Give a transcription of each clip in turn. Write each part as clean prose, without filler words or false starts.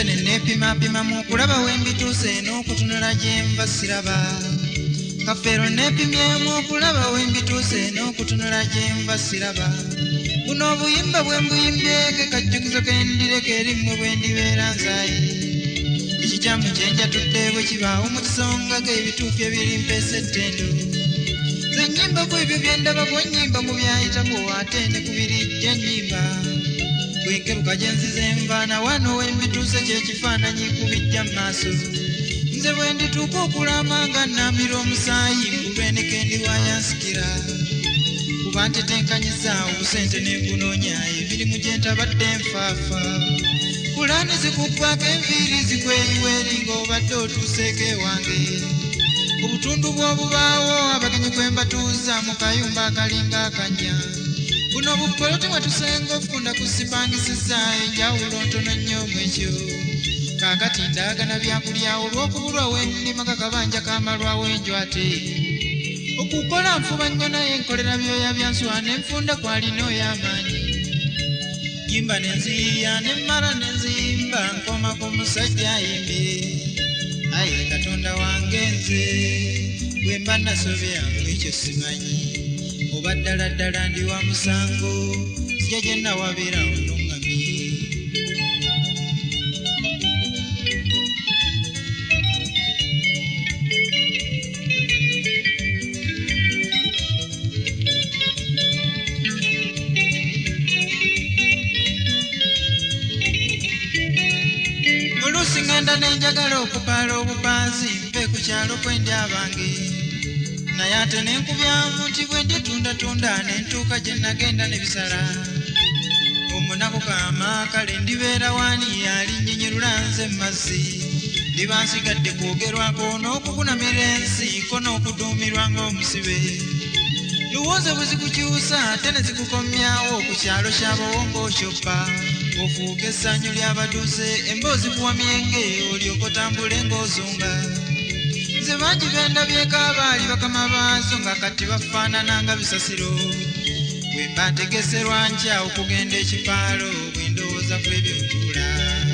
Sentene nepima mu kulaba wembituuse n'okutunula gye nva siraba. Kafeero nepimyemu okulaba wembituuse n'okutunula gye nva siraba. Buno obuyimba bwe mbuyimbye ke kajjukizo kendireka erimmwe bwe ndibeera nzaayi. Ekikyamu kye njatudde bwe kibaawo mu kisonga k'ebituufu ebiri mpeesa ettendo. Ze nnyimba ku ebyo bye ndaba ku nnyimba mu byayitako ate ne ku birijja nnyimba. Bwenkeruka gye nzize nva na wano wembituuse kyekifaananyi ku bijja mu maaso. Nze bwe ndituuka okulama nga nnambira omusaayi ngulweneka endiwaya nsikira. Kuba ntetenkanyiza obusente ne mpunoonya ebirimu gye ntabadde nfaafa. Pulaani zikubbako enviiri zikweyiweeri ng'obadde otuuseeko ewange. Obutundu bw'obubaawo abagenyi kwe mbatuuza mu kayumba akalinga akanya. Buno bukolote mwe tusenga okufunda kusipangisizza enjawulo ntono nnyo mu ekyo. Kaakati ndaagana byakulya olw'okubulwa w'ennima kakabanja kaamalwawo enjo ate. Okukola nfuba nnyo naye nkolera byoya bya nsuwa ne nfunda kwalina oy'amaanyi. Yimba ne nziya ne mmala ne nzimba nkoma ku musajja ayimbye. Ayi Katonda wange nze bwe mba nasobya ekyo simanyi. Oba ddala ddala ndi wa musango sijja gye nawabeera onoŋŋamye. Oluusi ngenda ne njagala okupaala obupanzi mpe ku kyalo kwe ndi abange. Naye ate ne nkubyamu nti bwe nditundatunda ne ntuuka gye nagenda ne bisala. Omunaku kaama kale ndibeera wani alinnyinyirula nze mu mazzi. Ndiba nsigadde kwogerwako n'okukunamira ensi ko n'okuduumirwa ng'omusibe. Luwooza bwe zikukyusa ate ne zikukomyawo ku kyalo ky'abawongo kyoppa. Ofuuka essanyu ly'abaduuze emboozi kuwa myenge olyoka otambule ng'ozunga. Nze bangi bendabyeko abaali bakama baazo nga kati bafaanana nga bisasiro. Bwe mba ntegeserwa ntya okugenda ekipaalo bwe ndowooza ku ebyo ntuula.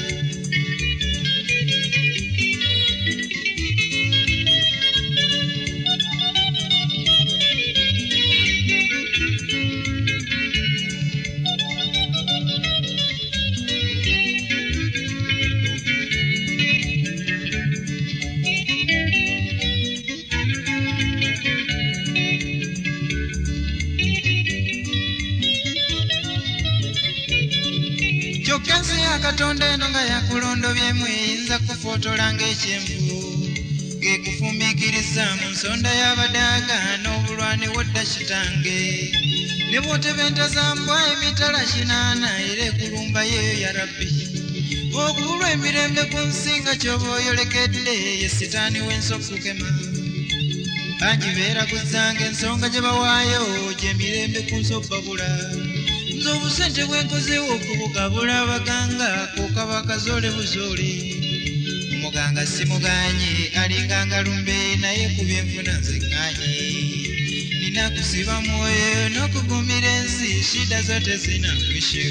Kyokka ya Katonda eno nga yakulondobyemu eyinza kufootola ng'ekyenvu. Gekufumiikiriza mu nsonda y'abadaaga n'obulwane wodda kitange. Ne bw'otebenta za mbwa emitala 8 era ekulumba yeeyo ya Rabbi. Okubulwa emirembe ku nsi nga ky'oba oyolekedde ye sitaani w'ensokukema. Bangi beeraguzanga ensonga gye bawaayo gy'emirembe ku nsi obbabula. Nze obusente bwenkozeewo okubugabula abaganga kokaba akazoole buzoole. Omuganga simuganye alinganga lumbe naye ku byenfuna nze ŋŋanye. Nina kusiba mwoyo n'okugumira ensi shida zote zina mwisho.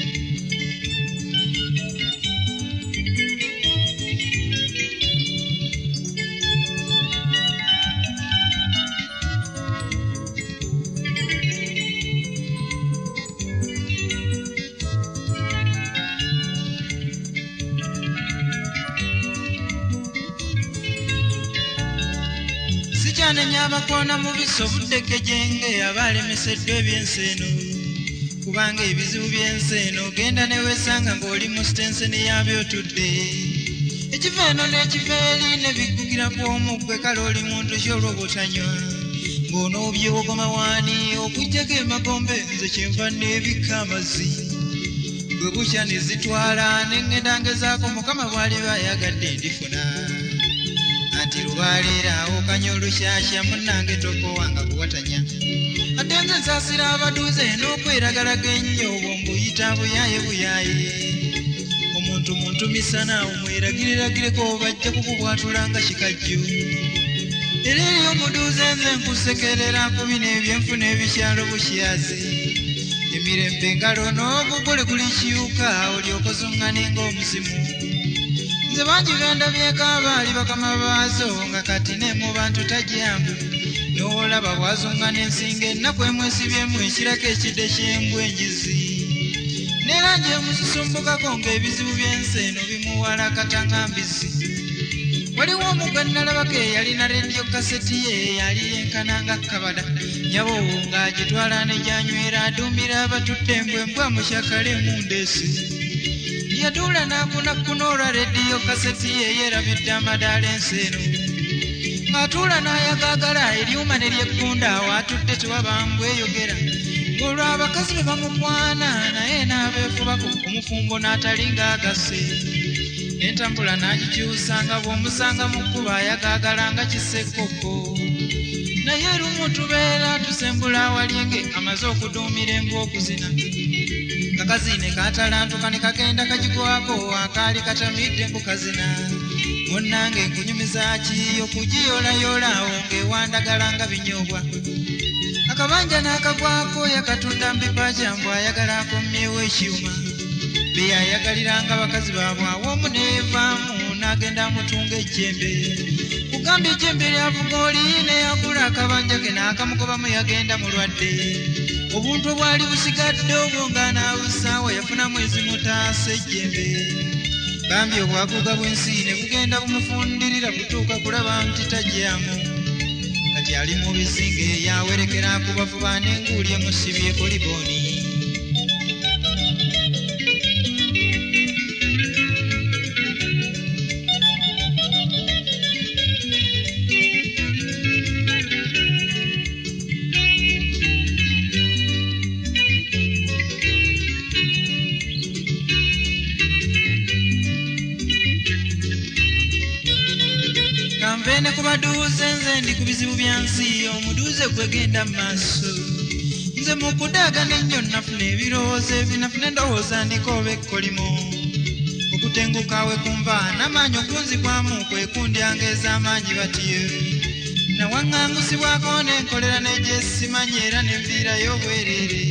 N'enyabakoona mu biso buddeke gyenge abaalemeseddwa eby'ensi eno. Kubanga ebizibu by'ensi eno genda ne weesanga ng'oli mu sitenseni y'abyotudde. Ekiva eno n'ekiva eri ne biggugira ku omugwe kale oli muntu ki olw'obutanywa. Ng'onoobyeogoma waani okuggyako emagombe nze kyenva n'ebikka amazzi. Bwe bukya ne zitwala ne ŋŋenda ngezaako Mukama bw'aliba ayagadde ndifuna. Ati lubaaleera okanya olukyakya munnange tokowanga kuwatanya. Ate nze nsaasira abaduuze n'okweragalaga ennyo obwo mbuyita buyaaye buyaaye. Omuntu misana omweragiriragireko bajja kukubwatula nga kikajjo. Era eri omuduuze nze nkusekerera ku bino ebyenfuna ebikyalo bukyaze. Emirembe engalo n'ogugole guli kiyuka olyoka ozuŋŋane ng'omuzimu. nze bangi bendabyeko abaali bakama baazo nga kati ne mu bantu tajambu n'olaba bwazunga n'ensinga ennaku emwesibyemu ekirako ekidde ky'embwa enjizi n'erangi emususumbukako ng'ebizibu by'ensi eno bimuwala katangambizi. Waliwo omugga nalabako eyalina rediyo kaseti ye yali yenkananga kabada nyabowo ng'agitwala ne gyanywera aduumira abatudde embwembwa mu kyakale mundeesi. Yatuula n'akunakkuna olwa rediyo kaseti ye yeerabidde amadaala ensi eno ng'atuula n'ayagaagala eryuma ne lyekkunda awo atudde tewabambwe eyogera ng'olwo abakazi be bamukwana naye n'abeefubako omufumbo n'atalinga agase. Entambula n'agikyusa nga bw'omusanga mu kkuba ayagaagala nga kisekkoko naye lumu tubeera tusembula awalyenge amaze okuduumira embwa okuzina. Kakazine katalantuka ne kagenda kagigwako akaali katamidde nkukazina munnange nkunyumiza ki okugiyoolayoola ng'ewandagala nga binyoobwa. Akabanja n'akagwako yakatunda mbipa kyambu ayagala akomyewo ekyuma beyayagaliranga bakazi baabwe awomu neevaamu n'agenda amutunga ejjembe kugambye ejjembe lyavuga oli neyagula akabanja ke n'akamukobamu yagenda mulwadde. Obuntu obwali busigadde obwo nga n'abusaawa yafunamu ezimutaasa ejjembe. Bambye obwaguga bw'ensi ne bugenda bumufundirira kutuuka kulaba nti tajjamu kati ali mu bizinga eyawerekera kubavuba n'enguuli emusibyeko libooni. Kanvene kubaduuze nze ndi ku bizibu bya nsi omuduuze gwegenda mu maaso. Nze mu kudaagana ennyo nafuna ebirowoozo ebinafuna endowooza ndikooba ekkolimo okutenguka we kumva n'amaanyi okunzigwamu kwe kundyanga ez'amaanyi batiyo nawaŋŋangusibwako n'enkolera n'egyesimanyi era n'enviirayo obwereere.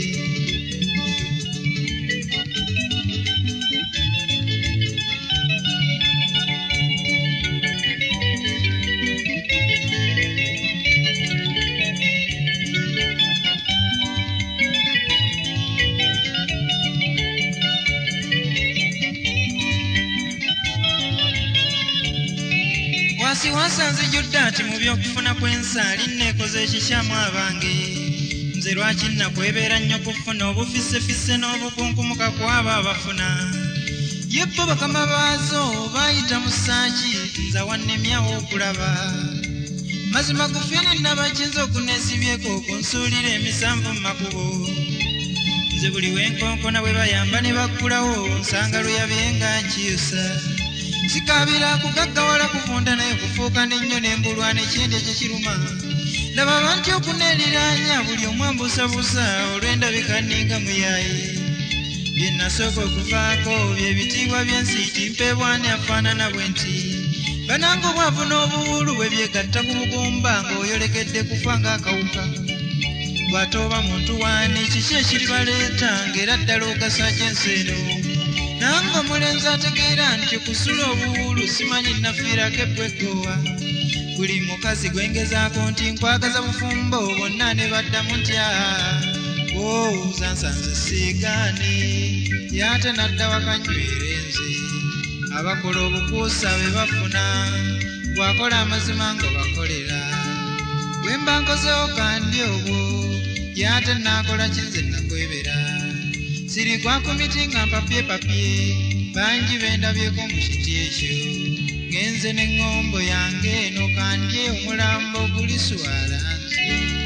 Wasanze judda ati mu by'okufuna kw'ensi alinneekoze ekikyamu abange. Nze lwaki nnakwebeera nnyo kufuna obufisefise n'obukunkumuka kw'abo abafuna. Ye bo bakama baazo baayita mu ssaaki nza wannemyawo okulaba. Mazima gufyene nnabakinza okuneesibyeko okunsuulira emisanvu mu makubo. Nze buli wenkonkona bwe bayamba ne baggulawo nsanga luyabye nga nkyusa. Sikabira kugaggawala kuvunda naye kufuuka n'ennyo n'embulwa n'ekindi ekikiruma. Laba banti okuneeriraanya buli omu ambusabusa olw'endabika nninga muyaaye. Bye nasooka okuvaako bye bitiibwa by'ensi timpeebwani afaanana bwe nti. Bananga obwavu n'obuwulu bwe byegatta ku bugumba ng'oyolekedde kufa ng'akawuka. Bw'ate oba muntu waani kiki ekiribaleeta ng'era ddala ogasa gy'ensi eno. Nange omulenzi ategeera nti okusula obuwulu simanyi nafiirako ebbweggowa. Buli mukazi gwengezaako nti nkwagaza bufumbo bonna ne baddamu ntya zansanze siigaane yate nadda wakanywera enze. Abakola obukuusa be bafuna bwakola amazima ng'obakolera. Bwe mba nkozeho kandi obwo yate naakola kinze nakwebera. Siri kwa komiti nga mpapye bangi bendabyeko mu kiti ekyo. Genze n'eŋŋombo yange eno kandye omulambo guliswala nze.